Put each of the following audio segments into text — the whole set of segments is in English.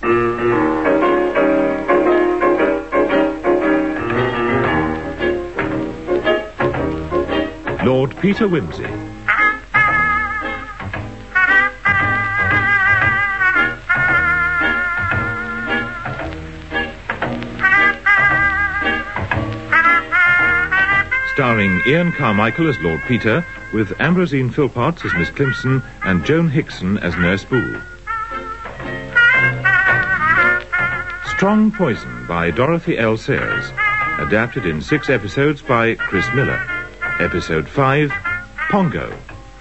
Lord Peter Wimsey. Starring Ian Carmichael as Lord Peter, with Ambrosine Philpotts as Miss Climpson and Joan Hickson as Nurse Boole. Strong Poison by Dorothy L. Sayers, adapted in 6 episodes by Chris Miller. Episode 5, Pongo.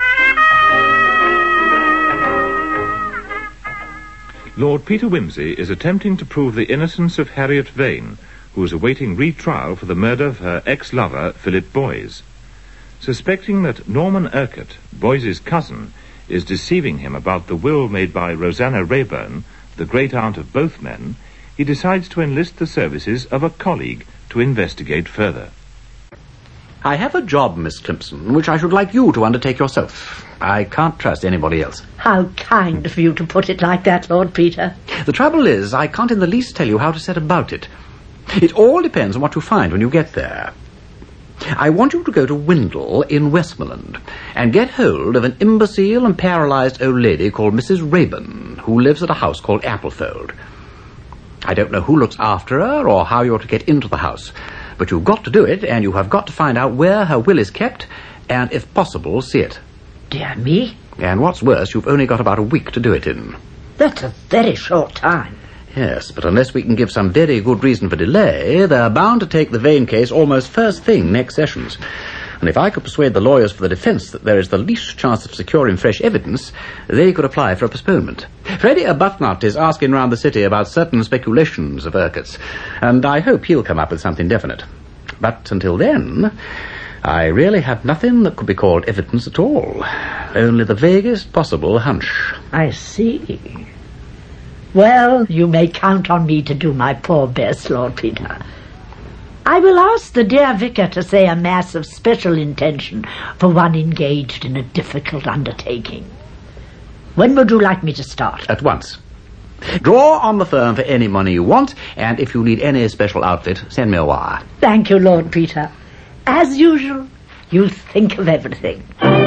Lord Peter Wimsey is attempting to prove the innocence of Harriet Vane, who is awaiting retrial for the murder of her ex-lover, Philip Boys. Suspecting that Norman Urquhart, Boys's cousin, is deceiving him about the will made by Rosanna Rayburn, the great-aunt of both men, he decides to enlist the services of a colleague to investigate further. I have a job, Miss Climpson, which I should like you to undertake yourself. I can't trust anybody else. How kind of you to put it like that, Lord Peter. The trouble is, I can't in the least tell you how to set about it. It all depends on what you find when you get there. I want you to go to Windle in Westmoreland and get hold of an imbecile and paralysed old lady called Mrs. Rayburn, who lives at a house called Applefold. I don't know who looks after her or how you're to get into the house, but you've got to do it, and you have got to find out where her will is kept and, if possible, see it. Dear me. And what's worse, you've only got about a week to do it in. That's a very short time. Yes, but unless we can give some very good reason for delay, they're bound to take the Vane case almost first thing next sessions. And if I could persuade the lawyers for the defence that there is the least chance of securing fresh evidence, they could apply for a postponement. Freddie Arbuthnot is asking round the city about certain speculations of Urquhart's, and I hope he'll come up with something definite. But until then, I really have nothing that could be called evidence at all. Only the vaguest possible hunch. I see. Well, you may count on me to do my poor best, Lord Peter. I will ask the dear vicar to say a mass of special intention for one engaged in a difficult undertaking. When would you like me to start? At once. Draw on the firm for any money you want, and if you need any special outfit, send me a wire. Thank you, Lord Peter. As usual, you think of everything.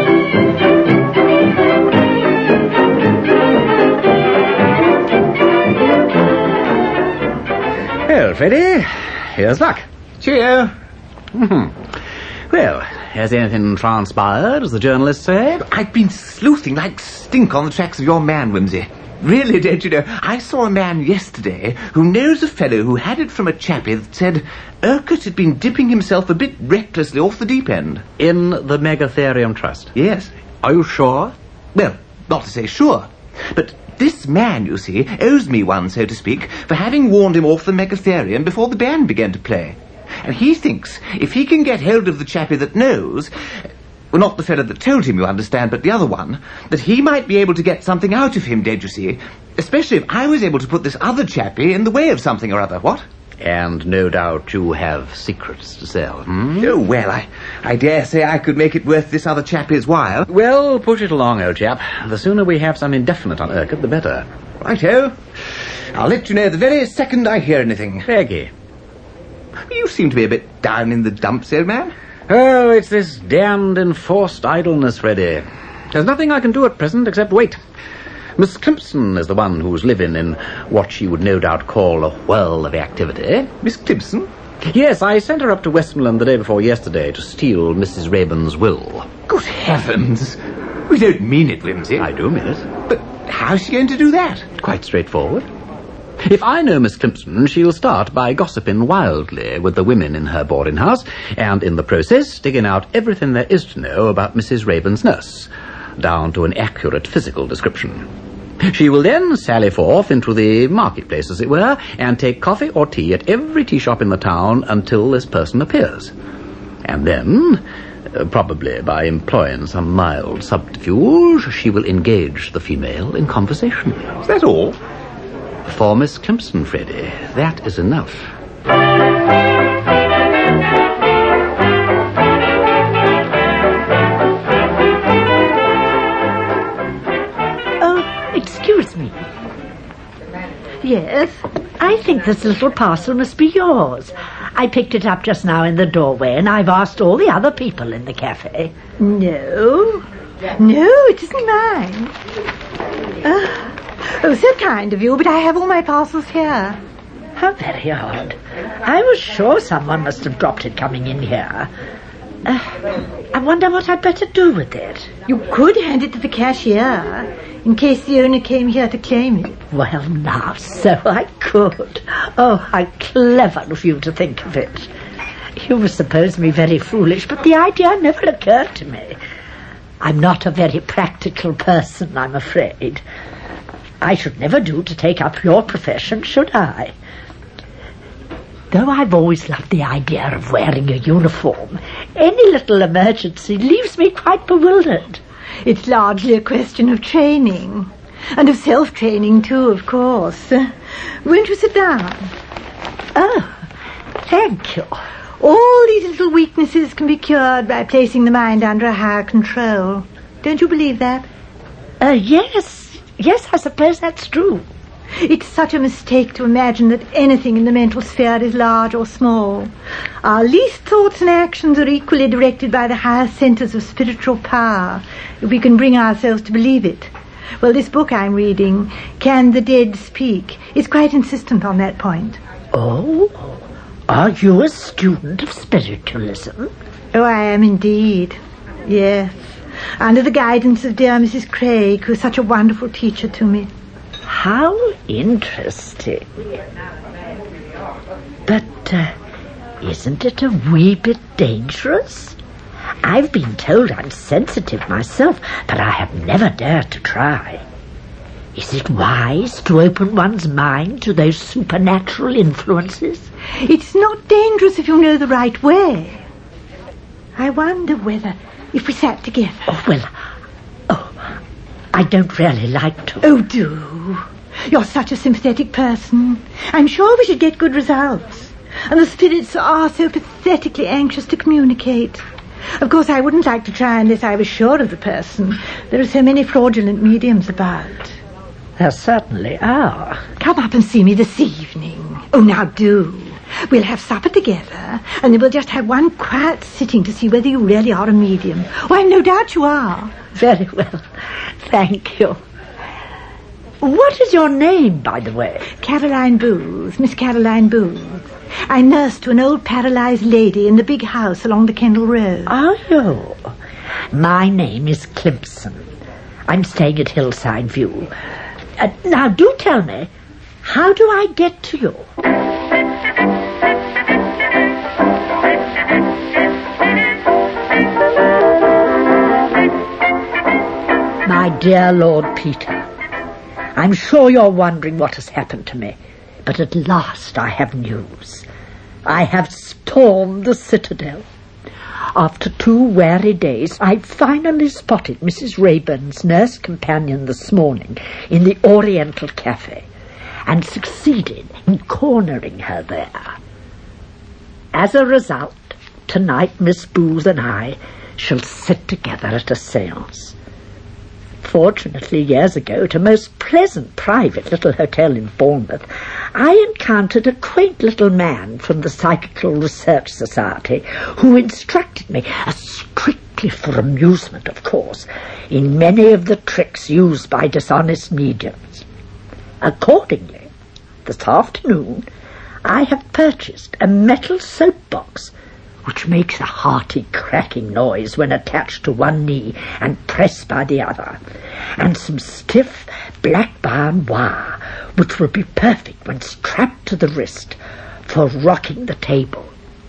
Well, Freddie, here's luck. Cheerio. Well, has anything transpired, as the journalists say? I've been sleuthing like stink on the tracks of your man, Wimsey. Really, don't you know, I saw a man yesterday who knows a fellow who had it from a chappie that said Urquhart had been dipping himself a bit recklessly off the deep end. In the Megatherium Trust? Yes. Are you sure? Well, not to say sure, but this man, you see, owes me one, so to speak, for having warned him off the Megatherium before the band began to play. And he thinks if he can get hold of the chappie that knows, well, not the fellow that told him, you understand, but the other one, that he might be able to get something out of him, don't you see? Especially if I was able to put this other chappie in the way of something or other, what? And no doubt you have secrets to sell, Oh, well, I dare say I could make it worth this other chappie's while. Well, push it along, old chap. The sooner we have something definite on Urquhart, the better. Righto. I'll let you know the very second I hear anything. Peggy. You seem to be a bit down in the dumps, old man. Oh, it's this damned enforced idleness, Freddie. There's nothing I can do at present except wait. Miss Climpson is the one who's living in what she would no doubt call a whirl of activity. Miss Climpson? Yes, I sent her up to Westmoreland the day before yesterday to steal Mrs. Rayburn's will. Good heavens. We don't mean it, Wimsey. I do mean it. But how's she going to do that? Quite straightforward. If I know Miss Climpson, she'll start by gossiping wildly with the women in her boarding house, and in the process digging out everything there is to know about Mrs. Rayburn's nurse, down to an accurate physical description. She will then sally forth into the marketplace, as it were, and take coffee or tea at every tea shop in the town until this person appears. And then, probably by employing some mild subterfuge, she will engage the female in conversation. Is that all? For Miss Climpson, Freddie, that is enough. Oh, excuse me. Yes? I think this little parcel must be yours. I picked it up just now in the doorway, and I've asked all the other people in the cafe. No. No, it isn't mine. Oh, so kind of you, but I have all my parcels here. How very odd. I was sure someone must have dropped it coming in here. I wonder what I'd better do with it. You could hand it to the cashier, in case the owner came here to claim it. Well, now, so I could. Oh, how clever of you to think of it. You suppose me very foolish, but the idea never occurred to me. I'm not a very practical person, I'm afraid. I should never do to take up your profession, should I? Though I've always loved the idea of wearing a uniform, any little emergency leaves me quite bewildered. It's largely a question of training. And of self-training, too, of course. Won't you sit down? Oh, thank you. All these little weaknesses can be cured by placing the mind under a higher control. Don't you believe that? Yes, I suppose that's true. It's such a mistake to imagine that anything in the mental sphere is large or small. Our least thoughts and actions are equally directed by the higher centers of spiritual power, if we can bring ourselves to believe it. Well, this book I'm reading, Can the Dead Speak, is quite insistent on that point. Oh, are you a student of spiritualism? Oh, I am indeed. Yes. Under the guidance of dear Mrs. Craig, who's such a wonderful teacher to me. How interesting. But isn't it a wee bit dangerous? I've been told I'm sensitive myself, but I have never dared to try. Is it wise to open one's mind to those supernatural influences? It's not dangerous if you know the right way. I wonder whether, if we sat together... I don't really like to. Oh, do. You're such a sympathetic person. I'm sure we should get good results. And the spirits are so pathetically anxious to communicate. Of course, I wouldn't like to try unless I was sure of the person. There are so many fraudulent mediums about. There certainly are. Come up and see me this evening. Oh, now do. We'll have supper together, and then we'll just have one quiet sitting to see whether you really are a medium. Oh, I've no doubt you are. Very well. Thank you. What is your name, by the way? Caroline Booth, Miss Caroline Booth. I nurse to an old paralyzed lady in the big house along the Kendall Road. Are you? My name is Climpson. I'm staying at Hillside View. Now, do tell me, how do I get to you? My dear Lord Peter, I'm sure you're wondering what has happened to me, but at last I have news. I have stormed the citadel. After 2 weary days, I finally spotted Mrs. Rayburn's nurse companion this morning in the Oriental Cafe and succeeded in cornering her there. As a result, tonight Miss Booth and I shall sit together at a séance. Fortunately, years ago, at a most pleasant private little hotel in Bournemouth, I encountered a quaint little man from the Psychical Research Society who instructed me, strictly for amusement, of course, in many of the tricks used by dishonest mediums. Accordingly, this afternoon, I have purchased a metal soapbox which makes a hearty cracking noise when attached to one knee and pressed by the other, and some stiff black barn wire, which will be perfect when strapped to the wrist for rocking the table.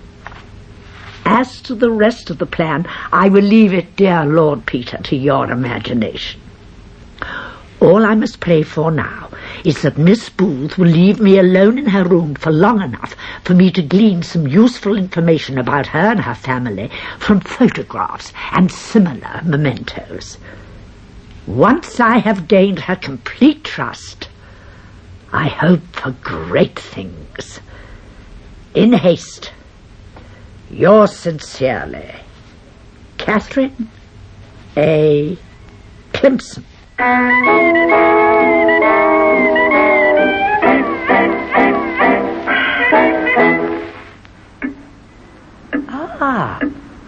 As to the rest of the plan, I will leave it, dear Lord Peter, to your imagination. All I must pray for now is that Miss Booth will leave me alone in her room for long enough for me to glean some useful information about her and her family from photographs and similar mementos. Once I have gained her complete trust, I hope for great things. In haste, yours sincerely, Catherine A. Climpson.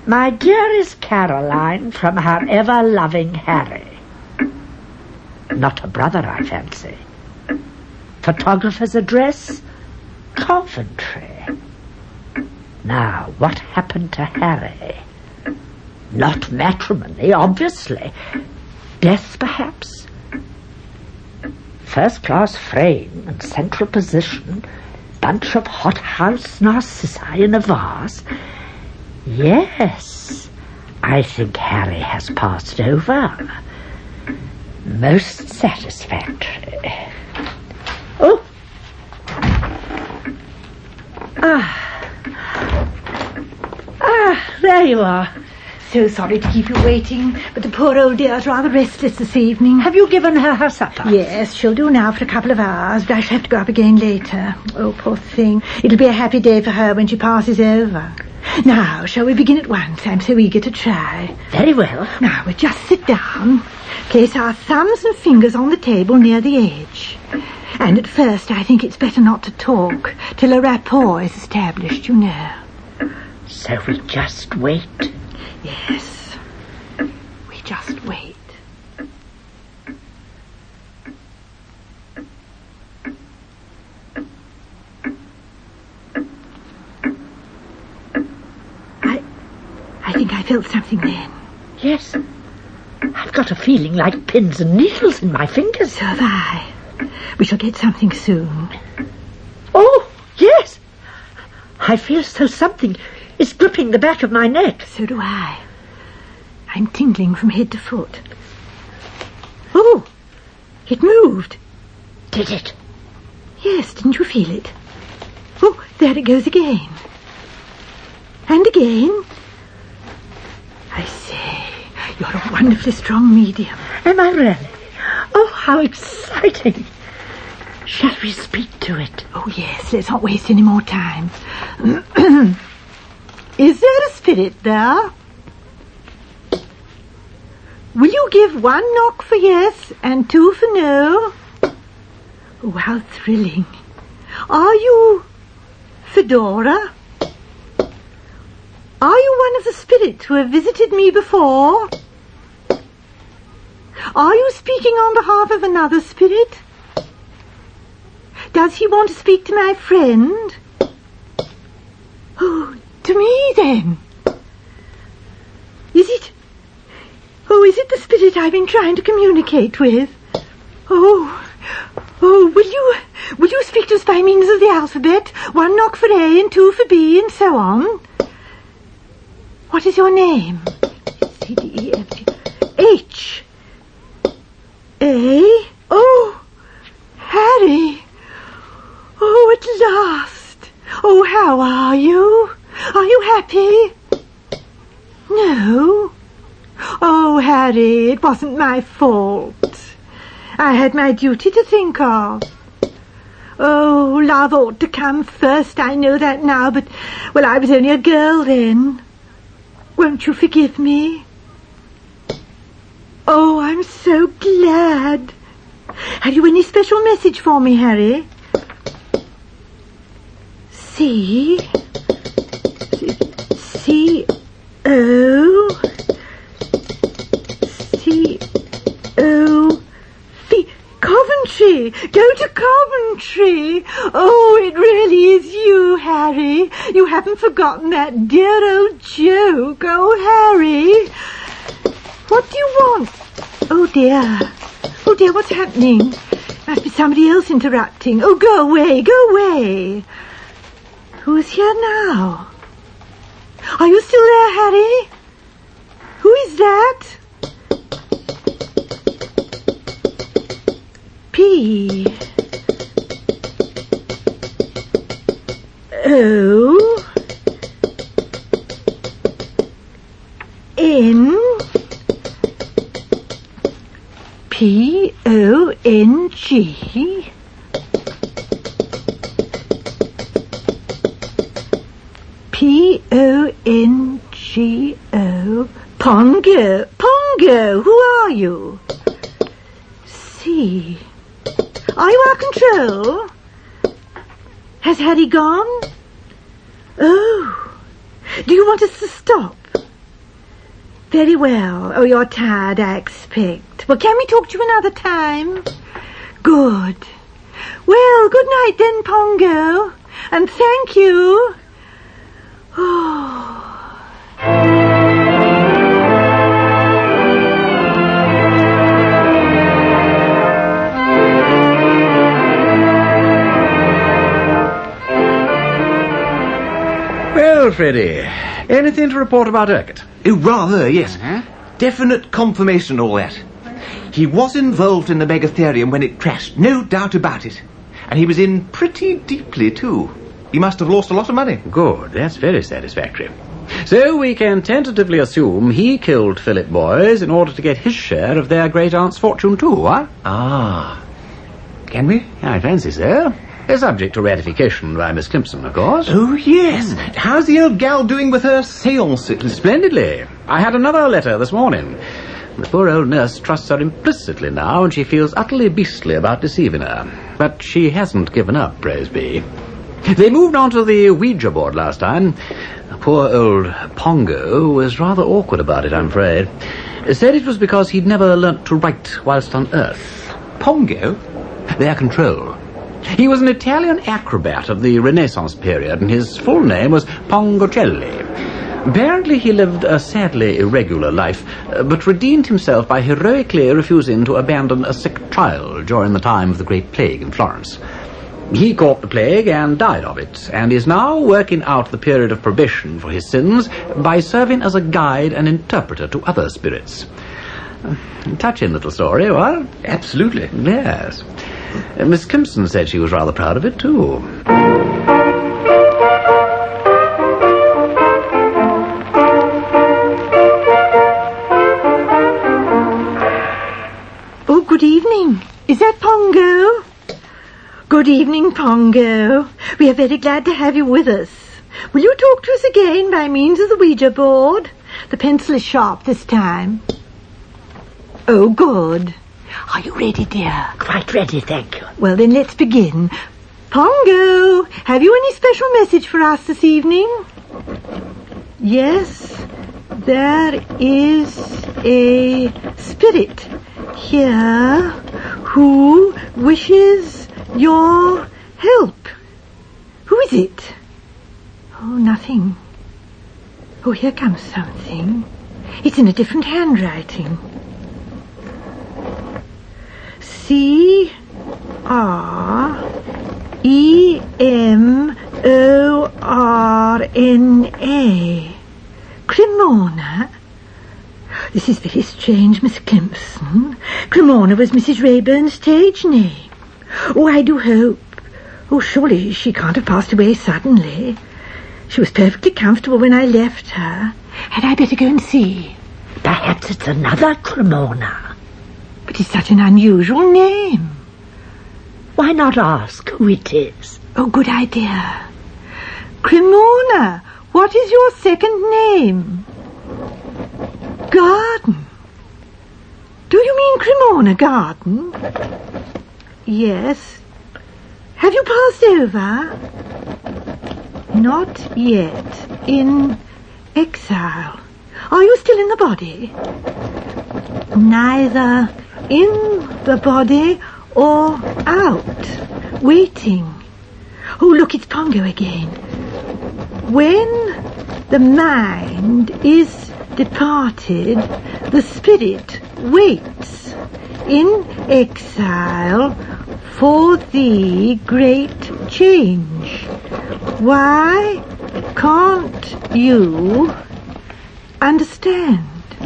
My dearest Caroline, from her ever-loving Harry. Not a brother, I fancy. Photographer's address? Coventry. Now, what happened to Harry? Not matrimony, obviously. Death, perhaps? First-class frame and central position, bunch of hothouse narcissi in a vase. Yes, I think Harry has passed over. Most satisfactory. Oh! There you are. So sorry to keep you waiting, but the poor old dear's rather restless this evening. Have you given her her supper? Yes, she'll do now for a couple of hours, but I shall have to go up again later. Oh, poor thing. It'll be a happy day for her when she passes over. Now, shall we begin at once? I'm so eager to try. Very well. Now, we'll just sit down, place our thumbs and fingers on the table near the edge. And at first, I think it's better not to talk till a rapport is established, you know. So we just wait? Yes. We just wait. I think I felt something then. Yes. I've got a feeling like pins and needles in my fingers. So have I. We shall get something soon. Oh, yes. I feel as though something is gripping the back of my neck. So do I. I'm tingling from head to foot. Oh, it moved. Did it? Yes, didn't you feel it? Oh, there it goes again. And again. I say, you're a wonderfully strong medium. Am I really? Oh, how exciting. Shall we speak to it? Oh, yes, let's not waste any more time. Is there a spirit there? Will you give 1 knock for yes and 2 for no? Oh, how thrilling. Are you Fedora? Are you one of the spirits who have visited me before? Are you speaking on behalf of another spirit? Does he want to speak to my friend? Oh, to me then. Is it the spirit I've been trying to communicate with? Oh, will you speak to us by means of the alphabet? 1 knock for A and 2 for B and so on. What is your name? C, D, E, F, G, H. A. Oh, Harry. Oh, at last. Oh, how are you? Are you happy? No. Oh, Harry, it wasn't my fault. I had my duty to think of. Oh, love ought to come first, I know that now, but, well, I was only a girl then. Won't you forgive me? Oh, I'm so glad. Have you any special message for me, Harry? C O V Coventry. Go to Coventry. Oh, it really is you, Harry. You haven't forgotten that dear old joke. Oh, Harry. What do you want? Oh, dear. Oh, dear, what's happening? Must be somebody else interrupting. Oh, go away, go away. Who's here now? Are you still there, Harry? Who is that? P O N P O N G P O N G O Pongo. Pongo, who are you? C. Are you our control? Has Harry gone? Oh. Do you want us to stop? Very well. Oh, you're tired, I expect. Well, can we talk to you another time? Good. Well, good night then, Pongo. And thank you. Oh. Well, Freddie, anything to report about Urquhart? Oh, rather, yes. Definite confirmation, all that. He was involved in the Megatherium when it crashed, no doubt about it. And he was in pretty deeply, too. He must have lost a lot of money. Good, that's very satisfactory. So we can tentatively assume he killed Philip Boys in order to get his share of their great-aunt's fortune, too, huh? Ah. Can we? I fancy so. Subject to ratification by Miss Climpson, of course. Oh, yes. How's the old gal doing with her seances? Splendidly. I had another letter this morning. The poor old nurse trusts her implicitly now, and she feels utterly beastly about deceiving her. But she hasn't given up, praise be. They moved on to the Ouija board last time. The poor old Pongo was rather awkward about it, I'm afraid. Said it was because he'd never learnt to write whilst on Earth. Pongo? Their control. He was an Italian acrobat of the Renaissance period, and his full name was Pongocelli. Apparently he lived a sadly irregular life, but redeemed himself by heroically refusing to abandon a sick child during the time of the Great Plague in Florence. He caught the plague and died of it, and is now working out the period of probation for his sins by serving as a guide and interpreter to other spirits. Touching little story, what? Absolutely. Yes. Miss Climpson said she was rather proud of it, too. Oh, good evening. Is that Pongo? Good evening, Pongo. We are very glad to have you with us. Will you talk to us again by means of the Ouija board? The pencil is sharp this time. Oh, good. Are you ready, dear? Quite ready, thank you. Well, then let's begin. Pongo, have you any special message for us this evening? Yes, there is a spirit here who wishes your help. Who is it? Oh, nothing. Oh, here comes something. It's in a different handwriting. C-R-E-M-O-R-N-A. Cremona? This is very strange, Miss Climpson. Cremona was Mrs. Rayburn's stage name. Oh, I do hope. Oh, surely she can't have passed away suddenly. She was perfectly comfortable when I left her. Had I better go and see? Perhaps it's another Cremona. But it's such an unusual name. Why not ask who it is? Oh, good idea. Cremona, what is your second name? Garden. Do you mean Cremona Garden? Yes. Have you passed over? Not yet. In exile. Are you still in the body? Neither in the body or out. Waiting. Oh, look, it's Pongo again. When the mind is departed, the spirit waits in exile for the great change. Why can't you understand?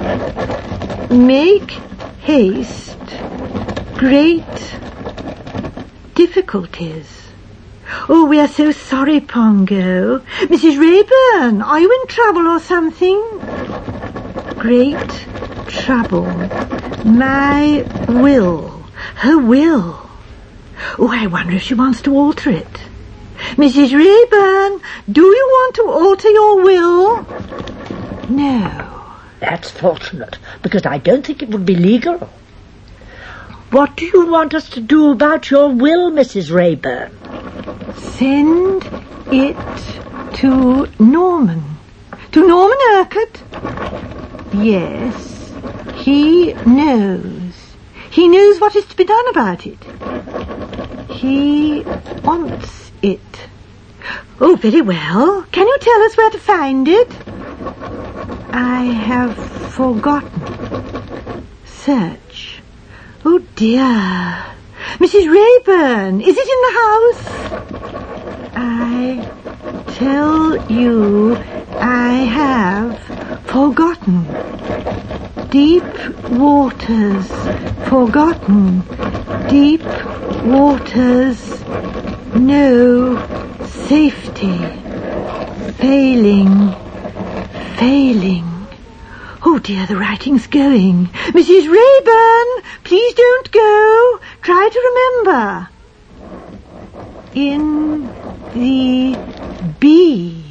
Make haste. Great difficulties. Oh, we are so sorry, Pongo. Mrs. Rayburn, are you in trouble or something? Great trouble. My will. Her will. Oh, I wonder if she wants to alter it. Mrs. Rayburn, do you want to alter your will? No. That's fortunate, because I don't think it would be legal. What do you want us to do about your will, Mrs. Rayburn? Send it to Norman. To Norman Urquhart. Yes, he knows. He knows what is to be done about it. He wants it. Oh, very well. Can you tell us where to find it? I have forgotten. Search. Oh, dear. Mrs. Rayburn, is it in the house? I tell you, I have forgotten. Deep waters, forgotten. Deep waters, no safety. Failing. Oh dear, the writing's going. Mrs. Rayburn, please don't go. Try to remember. In the B.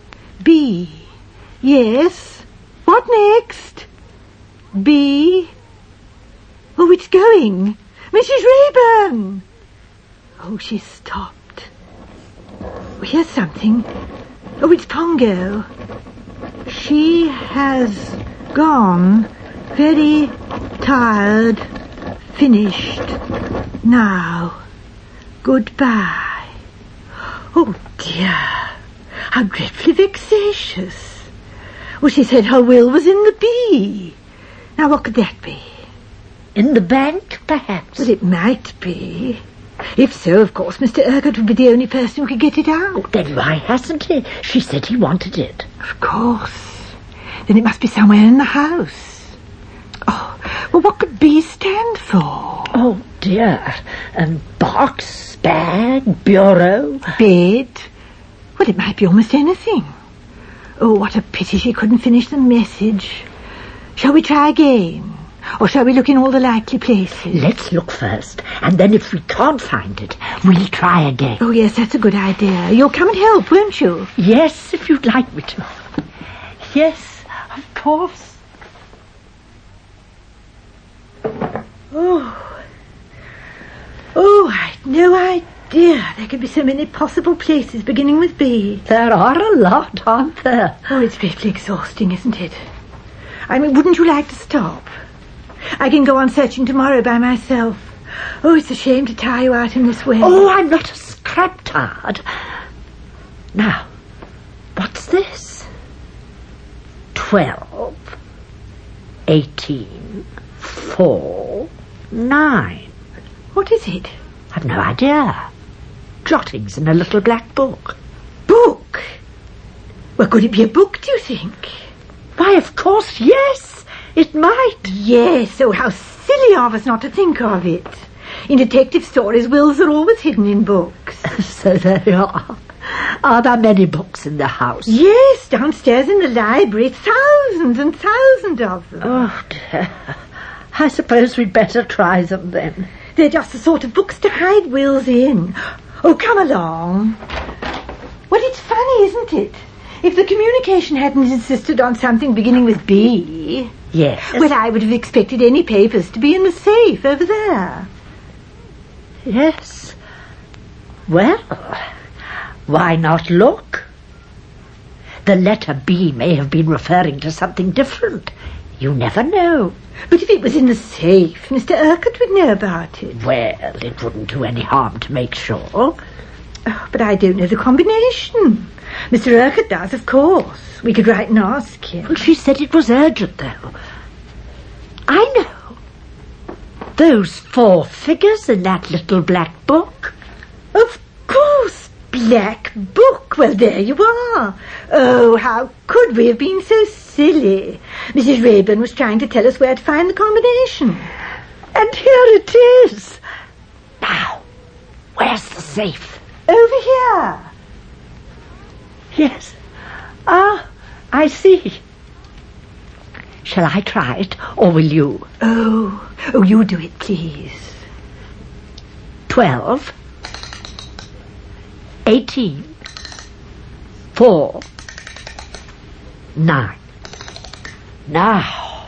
Yes. What next? B. Oh, it's going. Mrs. Rayburn. Oh, she's stopped. Oh, here's something. Oh, it's Pongo. She has gone. Very tired. Finished. Now. Goodbye. Oh, dear. How dreadfully vexatious. Well, she said her will was in the B. Now, what could that be? In the bank, perhaps? Well, it might be. If so, of course, Mr. Urquhart would be the only person who could get it out. Then why hasn't he? She said he wanted it. Of course. Then it must be somewhere in the house. Oh, well, what could B stand for? Oh, dear. Box, bag, bureau. Bed. Well, it might be almost anything. Oh, what a pity she couldn't finish the message. Shall we try again? Or shall we look in all the likely places? Let's look first, and then if we can't find it, we'll try again. Oh, yes, that's a good idea. You'll come and help, won't you? Yes, if you'd like me to. Yes, of course. Oh, I'd no idea there could be so many possible places beginning with B. There are a lot, aren't there? Oh, it's dreadfully exhausting, isn't it? I mean, wouldn't you like to stop? I can go on searching tomorrow by myself. Oh, it's a shame to tire you out in this way. Oh, I'm not a scrap tired. Now, what's this? 12, 18, 4, 9. What is it? I've no idea. Jottings in a little black book. Book? Well, could it be a book, do you think? Why, of course, yes. It might. Yes, oh, how silly of us not to think of it. In detective stories, wills are always hidden in books. So there you are. Are there many books in the house? Yes, downstairs in the library, thousands and thousands of them. Oh, dear. I suppose we'd better try them then. They're just the sort of books to hide wills in. Oh, come along. Well, it's funny, isn't it? If the communication hadn't insisted on something beginning with B... Yes. Well, I would have expected any papers to be in the safe over there. Yes. Well, why not look? The letter B may have been referring to something different. You never know. But if it was in the safe, Mr. Urquhart would know about it. Well, it wouldn't do any harm to make sure. Oh, but I don't know the combination. Mr. Urquhart does, of course. We could write and ask him. Well, she said it was urgent, though. I know. Those 4 figures in that little black book. Of course, black book. Well, there you are. Oh, how could we have been so silly? Mrs. Rayburn was trying to tell us where to find the combination. And here it is. Now, where's the safe? Over here. Yes. Ah, I see. Shall I try it, or will you? Oh, you do it, please. 12, 18, 4, 9. Now.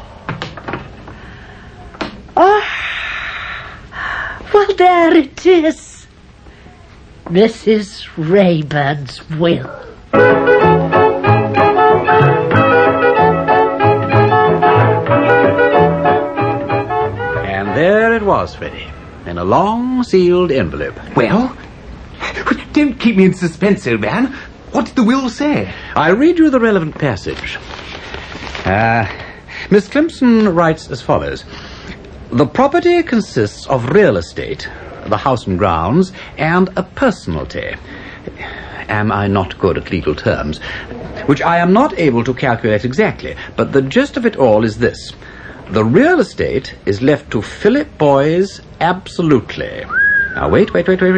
Well, there it is. Mrs. Rayburn's will. was, Freddie, in a long, sealed envelope. Well? Don't keep me in suspense, old man. What did the will say? I'll read you the relevant passage. Miss Clemson writes as follows. The property consists of real estate, the house and grounds, and a personalty. Am I not good at legal terms? Which I am not able to calculate exactly, but the gist of it all is this. The real estate is left to Philip Boyes absolutely. Now, wait.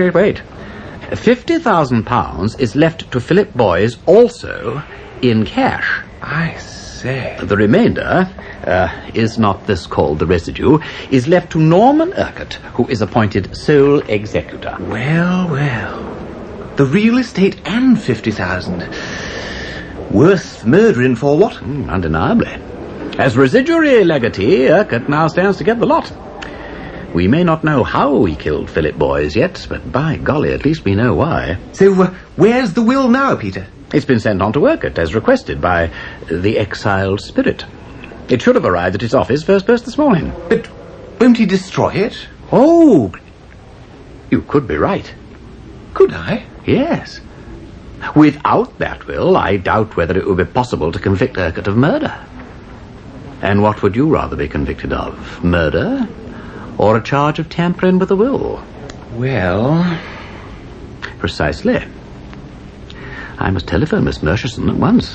£50,000 is left to Philip Boyes also in cash. I say. The remainder, is not this called the residue, is left to Norman Urquhart, who is appointed sole executor. Well. The real estate and 50,000. Worth murdering for what? Undeniably. As residuary legatee, Urquhart now stands to get the lot. We may not know how he killed Philip Boyes yet, but by golly, at least we know why. So, where's the will now, Peter? It's been sent on to Urquhart, as requested by the exiled spirit. It should have arrived at his office first post this morning. But won't he destroy it? Oh, you could be right. Could I? Yes. Without that will, I doubt whether it would be possible to convict Urquhart of murder. And what would you rather be convicted of? Murder? Or a charge of tampering with a will? Well... Precisely. I must telephone Miss Murchison at once.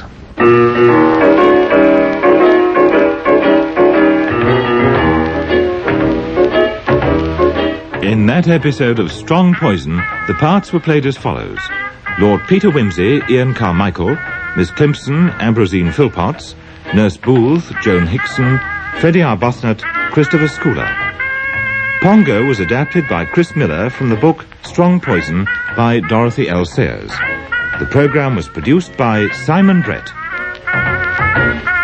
In that episode of Strong Poison, the parts were played as follows. Lord Peter Wimsey, Ian Carmichael, Miss Clemson, Ambrosine Philpotts, Nurse Booth, Joan Hickson, Freddie Arbuthnot, Christopher Schooler. Pongo was adapted by Chris Miller from the book Strong Poison by Dorothy L. Sayers. The program was produced by Simon Brett.